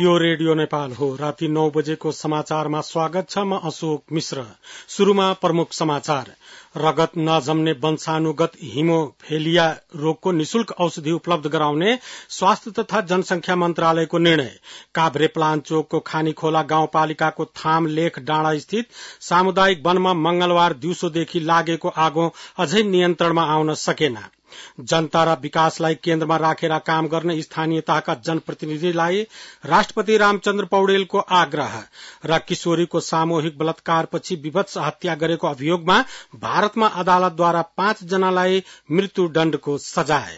यो रेडियो नेपाल हो। राति 9 बजेको समाचारमा स्वागत छ। म अशोक मिश्र। शुरूमा प्रमुख समाचार। रगत नजम्ने वंशानुगत हिमोफेलिया रोगको निशुल्क औषधि उपलब्ध गराउने स्वास्थ्य तथा जनसंख्या मन्त्रालयको निर्णय। काभ्रे प्लान्चोकको खानीखोला गाउँपालिकाको थाम लेख डाँडा स्थित सामुदायिक वनमा मंगलबार दिउँसोदेखि लागेको आगो अझै नियन्त्रणमा आउन सकेन। जनता र विकासलाई केन्द्रमा राखेर काम गर्ने स्थानीय तहका जनप्रतिनिधिलाई राष्ट्रपति रामचन्द्र पौडेलको आग्रह। र किशोरीको सामूहिक बलात्कारपछि विभत्स हत्या गरेको अभियोगमा भारतमा अदालतद्वारा 5 जनालाई मृत्युदण्डको सजाय।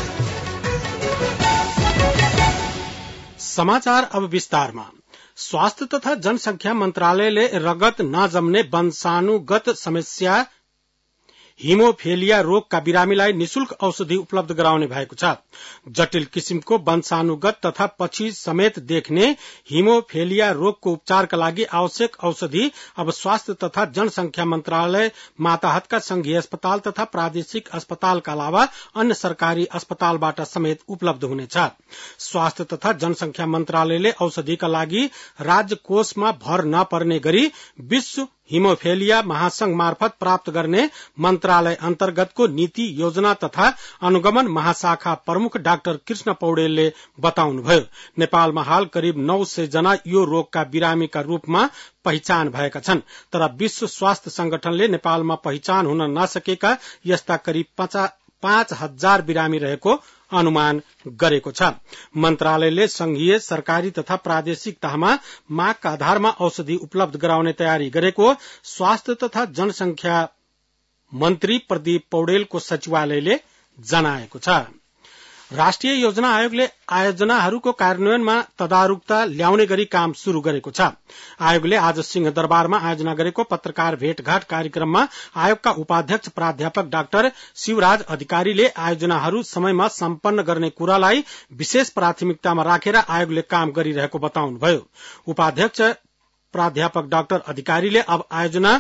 समाचार अब विस्तारमा। स्वास्थ्य तथा जनसंख्या मन्त्रालयले रगत नजम्ने वंशानुगत समस्या हिमोफेलिया रोगका बिरामीलाई निशुल्क औषधि उपलब्ध गराउने भएको छ। जटिल किसिमको वंशानुगत तथा पछि समेत देख्ने हिमोफेलिया रोगको उपचारका लागि आवश्यक औषधि अब स्वास्थ्य तथा जनसंख्या मन्त्रालय माताहतका संघीय अस्पताल तथा प्रादेशिक अस्पतालका अलावा अन्य सरकारी अस्पतालबाट समेत उपलब्ध हुनेछ। स्वास्थ्य तथा जनसंख्या मन्त्रालयले औषधिका लागि राज्य कोषमा भर नपर्ने गरी विश्व हिमोफेलिया महासंघ मार्फत प्राप्त गर्ने मन्त्रालय अन्तर्गतको नीति योजना तथा अनुगमन महाशाखा प्रमुख डाक्टर कृष्ण पौडेलले बताउनुभयो। नेपालमा हाल करिब 900 जना यो रोगका बिरामीका रूपमा पहिचान भएका छन्। तर विश्व स्वास्थ्य संगठनले नेपालमा पहिचान हुन नसकेका यस्ता करिब 5000 बिरामी रहेको अनुमान गरेको छ। मन्त्रालयले संघीय सरकारी तथा प्रादेशिक तहमा मागका आधारमा औषधि उपलब्ध गराउने तयारी गरेको स्वास्थ्य तथा जनसंख्या मन्त्री प्रदीप पौडेलको सचिवालयले जनाएको छ। राष्ट्रिय योजना आयोगले आयोजनाहरूको कार्यान्वयनमा तदारुकता ल्याउने गरी काम शुरू गरेको छ। आयोगले आज सिंहदरबारमा आयोजना गरेको पत्रकार भेटघाट कार्यक्रममा आयोगका उपाध्यक्ष प्राध्यापक डाक्टर शिवराज अधिकारीले आयोजनाहरू समयमा सम्पन्न गर्ने कुरालाई विशेष प्राथमिकतामा राखेर आयोगले काम गरिरहेको बताउनुभयो। उपाध्यक्ष प्राध्यापक डाक्टर अधिकारीले अब आयोजना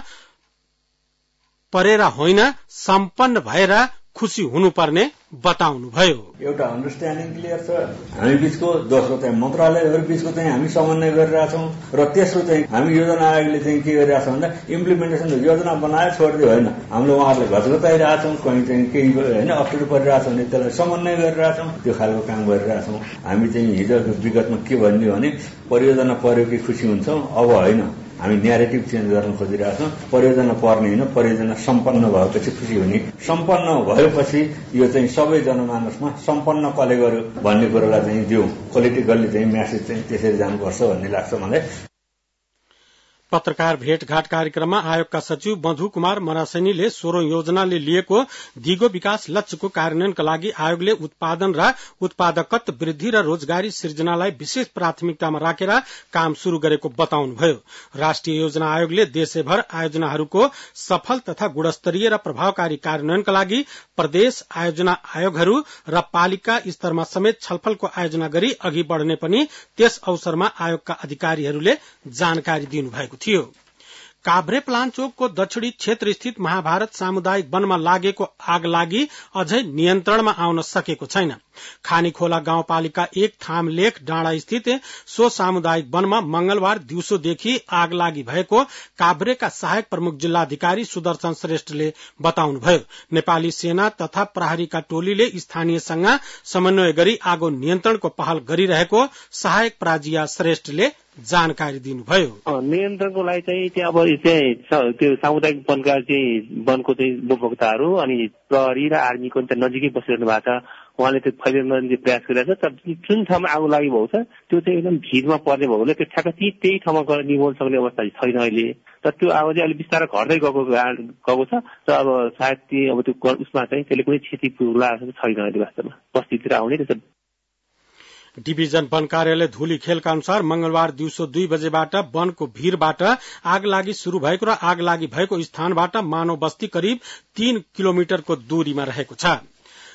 परेर होइन सम्पन्न भएर खुशी हुनुपर्ने बताउनुभयो। एउटा अन्डरस्ट्यान्डिङ क्लियर छ हामी बीचको, दोस्रो चाहिँ मन्त्रालयहरू बीचको चाहिँ हामी समन्वय गरिरहेछौँ र तेस्रो चाहिँ हामी योजना आयोगले चाहिँ के गरिरहेछ भन्दा इम्प्लिमेन्टेसन योजना बनायो छोड्दै होइन। हामीले उहाँहरूले घचघचाइरहेछौँ, कहीँ चाहिँ केही होइन अप्ठ्यारो परिरहेछ भने त्यसलाई समन्वय गरिरहेछौँ, त्यो खालको काम गरिरहेछौँ। हामी चाहिँ हिजो विगतमा के भन्यो भने परियोजना पर्यो कि खुसी हुन्छौँ, अब होइन। हामी न्यारेटिभ चेन्ज गर्न खोजिरहेछौँ। परियोजना पर्ने होइन, परियोजना सम्पन्न भएपछि खुसी हुने। सम्पन्न भएपछि यो चाहिँ सबै जनमानसमा सम्पन्न कसले गर्यो भन्ने कुरालाई चाहिँ दिउँ। पोलिटिकल्ली चाहिँ म्यासेज चाहिँ त्यसरी जानुपर्छ भन्ने लाग्छ मलाई। पत्रकार भेटघाट कार्यक्रममा आयोगका सचिव मधु कुमार मरासेनीले 16औं योजनाले लिएको दिगो विकास लक्ष्यको कार्यान्वयनका लागि आयोगले उत्पादन र उत्पादकत्व वृद्धि र रोजगारी सृजनालाई विशेष प्राथमिकतामा राखेर काम शुरू गरेको बताउनुभयो। राष्ट्रिय योजना आयोगले देशैभर आयोजनाहरूको सफल तथा गुणस्तरीय र प्रभावकारी कार्यान्वयनका लागि प्रदेश आयोजना आयोगहरू र पालिका स्तरमा समेत छलफलको आयोजना गरी अघि बढ़ने पनि त्यस अवसरमा आयोगका अधिकारीहरूले जानकारी दिनुभएको थियो। काभ्रे प्लान्चोकको दक्षिणी क्षेत्र स्थित महाभारत सामुदायिक वनमा लागेको आगलागी अझै नियन्त्रणमा आउन सकेको छैन। खानीखोला गाउँपालिका 1 थाम लेख डाँडा स्थित सो सामुदायिक वनमा मंगलबार दिउँसोदेखि आगलागी भएको काभ्रेका सहायक प्रमुख जिल्लाधिकारी सुदर्शन श्रेष्ठले बताउनुभयो। नेपाली सेना तथा प्रहरीका टोलीले स्थानीयसँग समन्वय गरी आगो नियन्त्रणको पहल गरिरहेको सहायक प्राजिया श्रेष्ठले जानकारी दिनुभयो। नियन्त्रणको लागि चाहिँ त्यहाँ अब त्यो सामुदायिक वनका चाहिँ वनको चाहिँ उपभोक्ताहरू अनि प्रहरी र आर्मीको नजिकै बसिरहनु भएको छ। उहाँले त्यो फैलिने प्रयास गरिरहेको छ। तर जुन ठाउँमा आगो लागि भएको छ त्यो चाहिँ एकदम भिडमा पर्ने भएकोले त्यो ठ्याक्क त्यही ठाउँमा गएर निभाउन सक्ने अवस्था छैन अहिले। तर त्यो आगो चाहिँ अलिक बिस्तारै घट्दै गएको छ। र अब सायद अब त्यो उसमा चाहिँ त्यसले कुनै क्षति पुर्याएको छैन अहिले वास्तवमा बस्तीतिर आउने। त्यसो डिभिजन वन कार्यालय धुली खेलका अनुसार मंगलबार दिउँसो 2 बजेबाट वनको भीरबाट आगलागी शुरू भएको र आगलागी भएको स्थानबाट मानव बस्ती करिब 3 किलोमिटरको दूरीमा रहेको छ।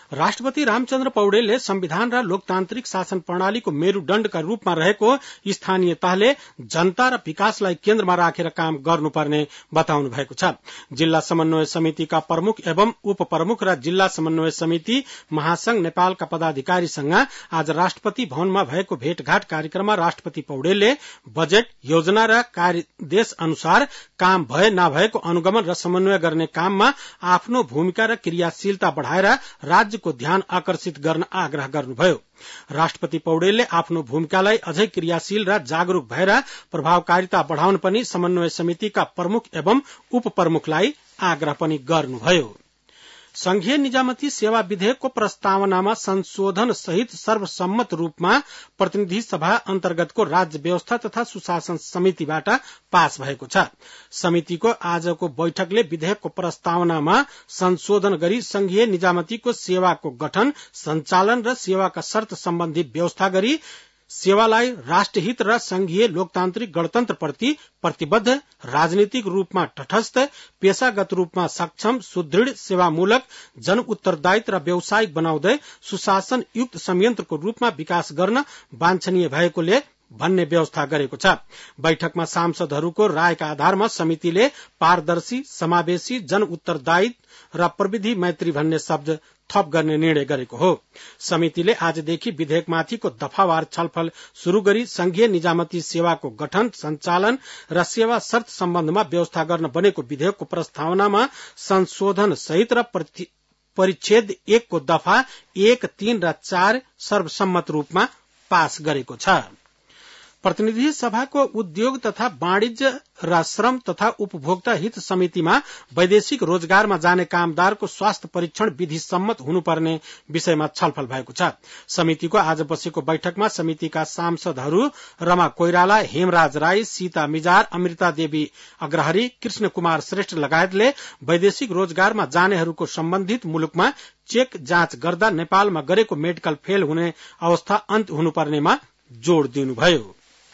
राष्ट्रपति रामचन्द्र पौडेलले संविधान र लोकतान्त्रिक शासन प्रणालीको मेरुदण्डका रूपमा रहेको स्थानीय तहले जनता र विकासलाई केन्द्रमा राखेर काम गर्नुपर्ने बताउनु भएको छ। जिल्ला समन्वय समितिका प्रमुख एवं उपप्रमुख र जिल्ला समन्वय समिति महासंघ नेपालका पदाधिकारीसँग आज राष्ट्रपति भवनमा भएको भेटघाट कार्यक्रममा राष्ट्रपति पौडेलले बजेट योजना र कार्यदेश अनुसार काम भए नभएको अनुगमन र समन्वय गर्ने काममा आफ्नो भूमिका र क्रियाशीलता बढ़ाएर राज्यको ध्यान आकर्षित गर्न आग्रह गर्नुभयो। राष्ट्रपति पौडेलले आफ्नो भूमिकालाई अझै क्रियाशील र जागरूक भएर प्रभावकारिता बढ़ाउन पनि समन्वय समितिका प्रमुख एवं उपप्रमुखलाई आग्रह पनि गर्नुभयो। संघीय निजामती सेवा विधेयकको प्रस्तावनामा संशोधन सहित सर्वसम्मत रूपमा प्रतिनिधि सभा अन्तर्गतको राज्य व्यवस्था तथा सुशासन समितिबाट पास भएको छ। समितिको आजको बैठकले विधेयकको प्रस्तावनामा संशोधन गरी संघीय निजामतीको सेवाको गठन, सञ्चालन र सेवाका शर्त सम्बन्धी व्यवस्था गरी सेवालाई राष्ट्रहित र संघीय लोकतान्त्रिक गणतन्त्रप्रति प्रतिबद्ध, राजनीतिक रूपमा तटस्थ, पेशागत रूपमा सक्षम, सुदृढ़, सेवामूलक, जन उत्तरदायित्व र व्यावसायिक बनाउँदै सुशासन युक्त संयन्त्रको रूपमा विकास गर्न वाञ्छनीय भएकोले भन्ने व्यवस्था गरेको छ। बैठकमा सांसदहरूको रायका आधारमा समितिले पारदर्शी, समावेशी, जन उत्तरदायित्व र प्रविधि मैत्री भन्ने शब्द थप गर्ने निर्णय गरेको हो। समितिले आजदेखि विधेयकमाथिको दफावार छलफल शुरू गरी संघीय निजामती सेवाको गठन, सञ्चालन र सेवा शर्त सम्बन्धमा व्यवस्था गर्न बनेको विधेयकको प्रस्तावनामा संशोधन सहित र परिच्छेद 1 को दफा 1, 3 र 4 सर्वसम्मत रूपमा पास गरेको छ। प्रतिनिधि सभाको उद्योग तथा वाणिज्य र श्रम तथा उपभोक्ता हित समितिमा वैदेशिक रोजगारमा जाने कामदारको स्वास्थ्य परीक्षण विधि सम्मत हुनुपर्ने विषयमा छलफल भएको छ। समितिको आज बसेको बैठकमा समितिका सांसदहरू रमा कोइराला, हेमराज राई, सीता मिजार, अमृता देवी अग्रहरी, कृष्ण कुमार श्रेष्ठ लगायतले वैदेशिक रोजगारमा जानेहरूको सम्बन्धित मुलुकमा चेक जाँच गर्दा नेपालमा गरेको मेडिकल फेल हुने अवस्था अन्त्य हुनुपर्नेमा जोड़ दिनुभयो।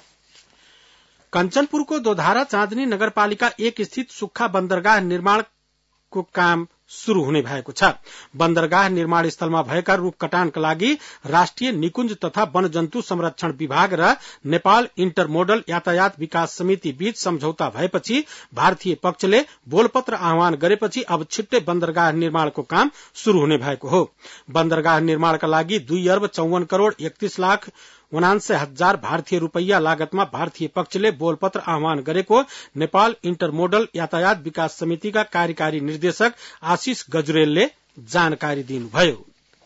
कञ्चनपुरको दोधारा चाँदनी नगरपालिका 1 स्थित सुक्खा बन्दरगाह निर्माणको काम शुरू हुने भएको छ। बन्दरगाह निर्माण स्थलमा भएका रूख कटानका लागि राष्ट्रिय निकुञ्ज तथा वनजन्तु संरक्षण विभाग र नेपाल इन्टरमोडल यातायात विकास समिति बीच सम्झौता भएपछि भारतीय पक्षले बोलपत्र आह्वान गरेपछि अब छिट्टै बन्दरगाह निर्माणको काम शुरू हुने भएको हो। बन्दरगाह निर्माणका लागि 2 अर्ब 54 करोड़ 31 लाख 79,000 भारतीय रूपैयाँ लागतमा भारतीय पक्षले बोलपत्र आह्वान गरेको नेपाल इन्टरमोडल यातायात विकास समितिका कार्यकारी निर्देशक आशिष गजुरेलले जानकारी दिनुभयो।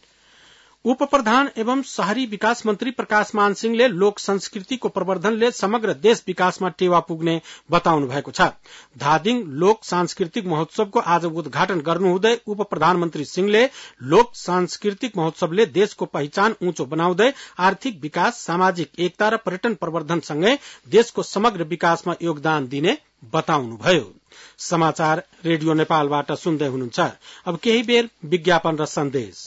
उप प्रधान एवं शहरी विकास मन्त्री प्रकाश मान सिंहले लोक संस्कृतिको प्रवर्धनले समग्र देश विकासमा टेवा पुग्ने बताउनु भएको छ। धादिङ लोक सांस्कृतिक महोत्सवको आज उद्घाटन गर्नुहुँदै उप प्रधानमन्त्री सिंहले लोक सांस्कृतिक महोत्सवले देशको पहिचान उँचो बनाउँदै आर्थिक विकास, सामाजिक एकता र पर्यटन प्रवर्धनसँगै देशको समग्र विकासमा योगदान दिने बताउनुभयो। समाचार रेडियो नेपालबाट सुन्दै हुनुहुन्छ। अब केही बेर विज्ञापन र सन्देश।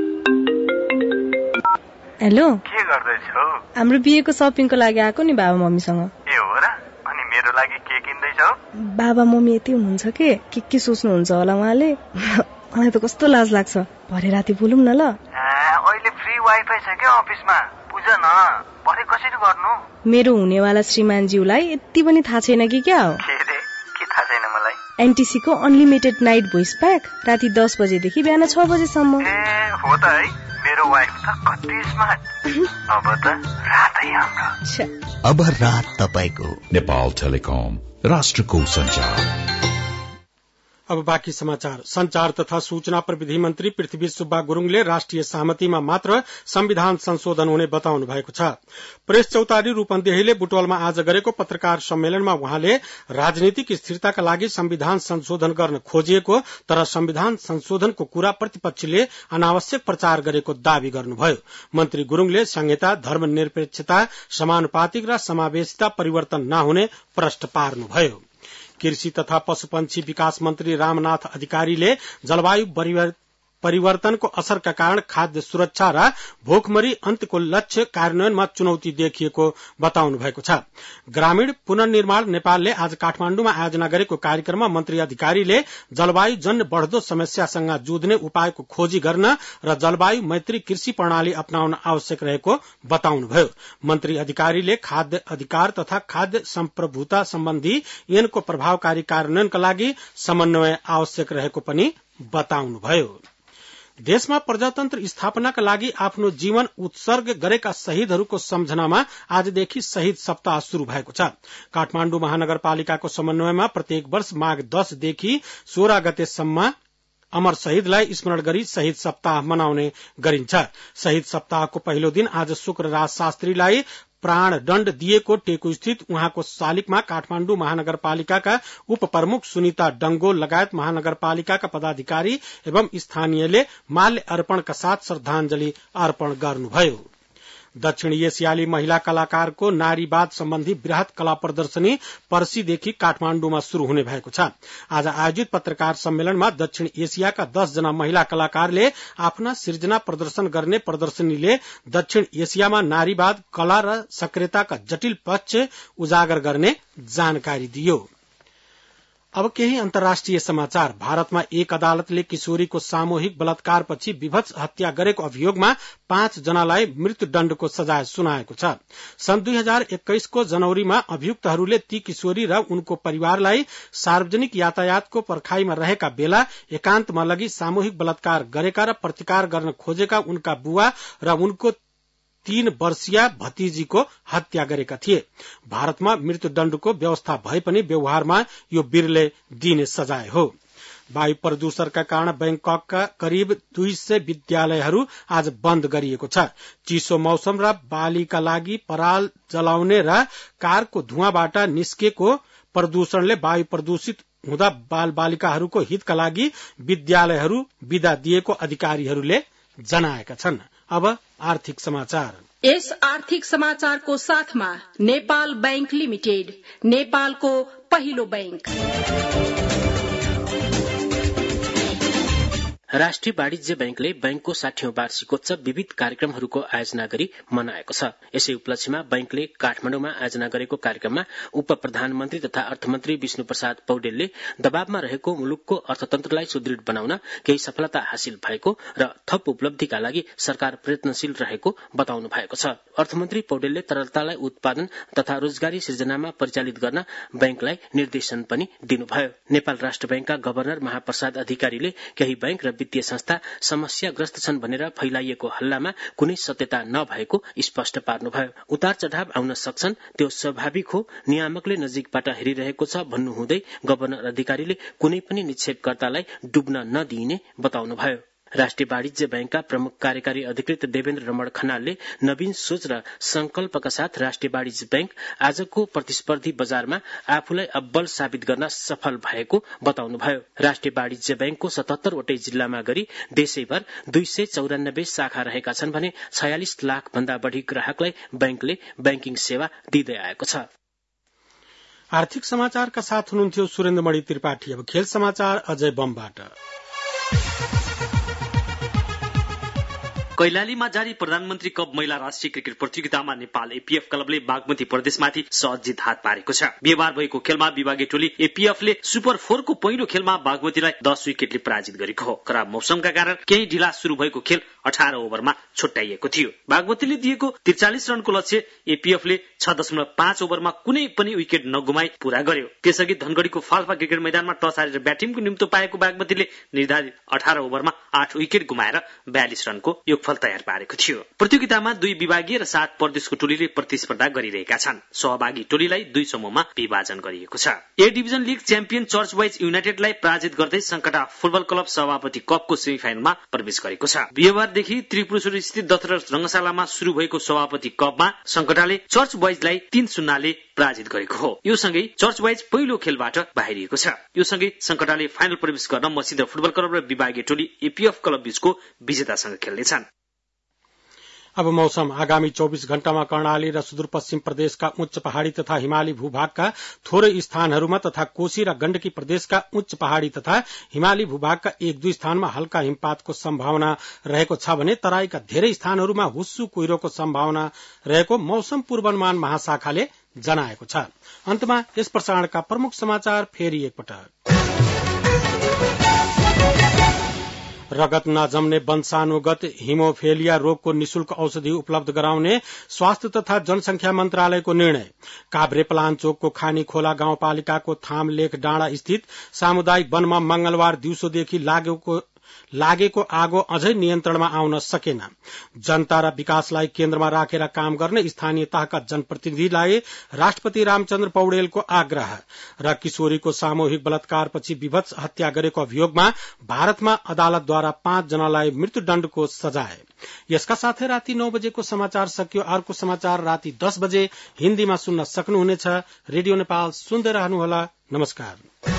हेलो, के गर्दैछौ? हाम्रो बिहेको शपिङको लागि आएको नि बाबा मम्मीसँग। ए हो र? अनि मेरो लागि के किन्दैछौ? बाबा मम्मी यति हुनुहुन्छ के सोच्नुहुन्छ होला उहाँले। मलाई त कस्तो लाज लाग्छ। भरे राति बोलौँ न ल। अहिले फ्री वाइफाई छ के अफिसमा? बुझ न, भरे कसरी गर्नु? मेरो हुनेवाला श्रीमानज्यूलाई यति पनि थाहा छैन कि क्या हो? के रे? के थाहा छैन मलाई? एनटीसी को अनलिमिटेड नाइट भोइस प्याक राति 10 बजेदेखि बिहान 6 बजेसम्म। ए हो त है, मेरो वाइफ त कति स्मार्ट। अब त रातै हाम्रो। अब रात तपाईको। नेपाल टेलिकम, राष्ट्रको सञ्चार। अब बाँकी समाचार। संचार तथा सूचना प्रविधि मन्त्री पृथ्वी सुब्बा गुरूङले राष्ट्रिय सहमतिमा मात्र संविधान संशोधन हुने बताउनु भएको छ। प्रेस चौतारी रूपन्देहीले बुटवलमा आज गरेको पत्रकार सम्मेलनमा उहाँले राजनीतिक स्थिरताका लागि संविधान संशोधन गर्न खोजिएको तर संविधान संशोधनको कुरा प्रतिपक्षले अनावश्यक प्रचार गरेको दावी गर्नुभयो। मन्त्री गुरूङले संहिता, धर्मनिरपेक्षता, समानुपातिक र समावेशिता परिवर्तन नहुने प्रश्न पार्नुभयो। कृषि तथा पशुपन्छी विकास मन्त्री रामनाथ अधिकारीले जलवायु परिवर्तनको असरका कारण खाद्य सुरक्षा र भोकमरी अन्तको लक्ष्य कार्यान्वयनमा चुनौती देखिएको बताउनु भएको छ। ग्रामीण पुनर्निर्माण नेपालले आज काठमाण्डुमा आयोजना गरेको कार्यक्रममा मन्त्री अधिकारीले जलवायु जन्य बढ़दो समस्यासँग जुझ्ने उपायको खोजी गर्न र जलवायु मैत्री कृषि प्रणाली अपनाउन आवश्यक रहेको बताउनुभयो। मन्त्री अधिकारीले खाद्य अधिकार तथा खाद्य सम्प्रभुता सम्बन्धी ऐनको प्रभावकारी कार्यान्वयनका लागि समन्वय आवश्यक रहेको पनि बताउनुभयो। देशमा प्रजातन्त्र स्थापनाका लागि आफ्नो जीवन उत्सर्ग गरेका शहीदहरूको सम्झनामा आजदेखि शहीद सप्ताह शुरू भएको छ। काठमाण्डु महानगरपालिकाको समन्वयमा प्रत्येक वर्ष माघ 10 देखि 16 गतेसम्म अमर शहीदलाई स्मरण गरी शहीद सप्ताह मनाउने गरिन्छ। शहीद सप्ताहको पहिलो दिन आज शुक्रराज शास्त्रीलाई प्राणदण्ड दिएको टेकु स्थित उहाँको शालिगमा काठमाण्डु महानगरपालिकाका उपप्रमुख सुनिता डंगोल लगायत महानगरपालिकाका पदाधिकारी एवं स्थानीयले माल्य अर्पणका साथ श्रद्धांजलि अर्पण गर्नुभयो। दक्षिण एसियाली महिला कलाकारको नारीवाद सम्बन्धी वृहत कला प्रदर्शनी पर्सीदेखि काठमाण्डुमा शुरू हुने भएको छ। आज आयोजित पत्रकार सम्मेलनमा दक्षिण एसियाका 10 जना महिला कलाकारले आफ्ना सृजना प्रदर्शन गर्ने प्रदर्शनीले दक्षिण एसियामा नारीवाद कला र सक्रियताका जटिल पक्ष उजागर गर्ने जानकारी दियो। अब केही अन्तर्राष्ट्रिय समाचार। भारतमा एक अदालतले किशोरीको सामूहिक बलात्कारपछि विभत्स हत्या गरेको अभियोगमा 5 जनालाई मृत्युदण्डको सजाय सुनाएको छ। सन् 2021 को जनवरीमा अभियुक्तहरूले ती किशोरी र उनको परिवारलाई सार्वजनिक यातायातको पर्खाईमा रहेका बेला एकान्तमा लगी सामूहिक बलात्कार गरेका र प्रतिकार गर्न खोजेका उनका बुवा र उनको 3 वर्षीय भतिजीको हत्या गरेका थिए। भारतमा मृत्युदण्डको व्यवस्था भए पनि व्यवहारमा यो बिरले दिने सजाय हो। वायु प्रदूषणका कारण बैंककका करिब 200 विद्यालयहरू आज बन्द गरिएको छ। चिसो मौसम र बालीका लागि पराल जलाउने र कारको धुवाँबाट निस्केको प्रदूषणले वायु प्रदूषित हुँदा बाल बालिकाहरूको हितका लागि विद्यालयहरू बिदा दिएको अधिकारीहरूले जनाएका छन्। अब आर्थिक समाचार। यस आर्थिक समाचारको साथमा नेपाल बैंक लिमिटेड, नेपालको पहिलो बैंक। राष्ट्रिय वाणिज्य बैंकले बैंकको 60औं वार्षिकोत्सव विविध कार्यक्रमहरूको आयोजना गरी मनाएको छ। यसै उपलक्ष्यमा बैंकले काठमाडौँमा आयोजना गरेको कार्यक्रममा उप प्रधानमन्त्री तथा अर्थमन्त्री विष्णु प्रसाद पौडेलले दबावमा रहेको मुलुकको अर्थतन्त्रलाई सुदृढ बनाउन केही सफलता हासिल भएको र थप उपलब्धिका लागि सरकार प्रयत्नशील रहेको बताउनु भएको छ। अर्थमन्त्री पौडेलले तरलतालाई उत्पादन तथा रोजगारी सृजनामा परिचालित गर्न बैंकलाई निर्देशन पनि दिनुभयो। नेपाल राष्ट्र बैंकका गभर्नर महाप्रसाद अधिकारीले केही बैंक र वित्तीय संस्था समस्याग्रस्त छन् भनेर फैलाइएको हल्लामा कुनै सत्यता नभएको स्पष्ट पार्नुभयो। उतार चढाव आउन सक्छन्, त्यो स्वाभाविक हो, नियामकले नजिकबाट हेरिरहेको छ भन्नुहुँदै गभर्नर अधिकारीले कुनै पनि निक्षेपकर्तालाई डुब्न नदिइने बताउनुभयो। राष्ट्रिय वाणिज्य बैंकका प्रमुख कार्यकारी अधिकृत देवेन्द्र रमण खनालले नवीन सोच र संकल्पका साथ राष्ट्रिय वाणिज्य बैंक आजको प्रतिस्पर्धी बजारमा आफूलाई अब्बल साबित गर्न सफल भएको बताउनुभयो। राष्ट्रिय वाणिज्य बैंकको 77 वटै जिल्लामा गरी देशैभर 294 शाखा रहेका छन् भने 46 लाख भन्दा बढ़ी ग्राहकलाई बैंकले बैंकिङ सेवा दिँदै आएको छ। आर्थिक समाचारका साथ हुनुहुन्थ्यो सुरेन्द्रमणि त्रिपाठी। अब खेल समाचार अजय बमबाट। कैलालीमा जारी प्रधानमन्त्री कप महिला राष्ट्रिय क्रिकेट प्रतियोगितामा नेपाल एपीएफ क्लबले बागमती प्रदेशमाथि सहज जित हात पारेको छ। बिहीबार भएको खेलमा विभागीय टोली एपीएफले सुपर 4 को पहिलो खेलमा बागमतीलाई 10 विकेटले पराजित गरेको हो। खराब मौसमका कारण केही ढिला शुरू भएको खेल 18 ओभरमा छुट्याइएको थियो। बागमतीले दिएको 43 रनको लक्ष्य एपीएफले 6.5 ओभरमा कुनै पनि विकेट नगुमाई पूरा गर्यो। त्यसअघि धनगढ़ीको फाल्पा क्रिकेट मैदानमा टस हारेर ब्याटिङको निम्तो पाएको बागमतीले निर्धारित 18 ओभरमा 8 विकेट गुमाएर 42 रनको योगफल तयार पारेको थियो। प्रतियोगितामा 2 विभागीय र 7 प्रदेशको टोलीले प्रतिस्पर्धा गरिरहेका छन्। सहभागी टोलीलाई 2 समूहमा विभाजन गरिएको छ। A division league champion church boys युनाइटेडलाई पराजित गर्दै संकटा फुटबल क्लब सभापति कपको सेमिफाइनलमा प्रवेश गरेको छ। बिहीबारदेखि त्रिपुरेश्वर स्थित दशरथ रंगशालामा शुरू भएको सभापति कपमा संकटाले चर्च वाइजलाई 3-0 ले पराजित गरेको हो। यो सँगै चर्च वाइज पहिलो खेलबाट बाहिरिएको छ। यो सँगै संकटाले फाइनल प्रवेश गर्न मसिद्र फुटबल क्लब र विभागीय टोली एपीएफ क्लब बीचको विजेतासँग खेल्नेछन्। अब मौसम। आगामी 24 घण्टामा कर्णाली र सुदूरपश्चिम प्रदेशका उच्च पहाड़ी तथा हिमाली भूभागका थोरै स्थानहरूमा तथा कोशी र गण्डकी प्रदेशका उच्च पहाड़ी तथा हिमाली भूभागका 1-2 स्थानमा हल्का हिमपातको सम्भावना रहेको छ भने तराईका धेरै स्थानहरूमा हुस्सु कुहिरोको सम्भावना रहेको मौसम पूर्वानुमान महाशाखाले जनाएको छ। अन्तमा यस प्रसारणका प्रमुख समाचार फेरि एकपटक। रगत नजम्ने वंशानुगत हिमोफेलिया रोगको निशुल्क औषधि उपलब्ध गराउने स्वास्थ्य तथा जनसंख्या मन्त्रालयको निर्णय। काभ्रेपलाञ्चोकको खानी खोला गाउँपालिकाको थामलेख डाँडा स्थित सामुदायिक वनमा मंगलबार दिउँसोदेखि लागेको आगो अझै नियन्त्रणमा आउन सकेन। जनता र विकासलाई केन्द्रमा राखेर काम गर्ने स्थानीय तहका जनप्रतिनिधिलाई राष्ट्रपति रामचन्द्र पौडेलको आग्रह र किशोरीको सामूहिक बलात्कारपछि विभत्स हत्या गरेको अभियोगमा भारतमा अदालतद्वारा 5 जनालाई मृत्युदण्डको सजाय। यसका साथै राति 9 बजेको समाचार सकियो। अर्को समाचार राति 10 बजे हिन्दीमा सुन्न सक्नुहुनेछ। रेडियो नेपाल सुन्दै रहनुहोला। नमस्कार।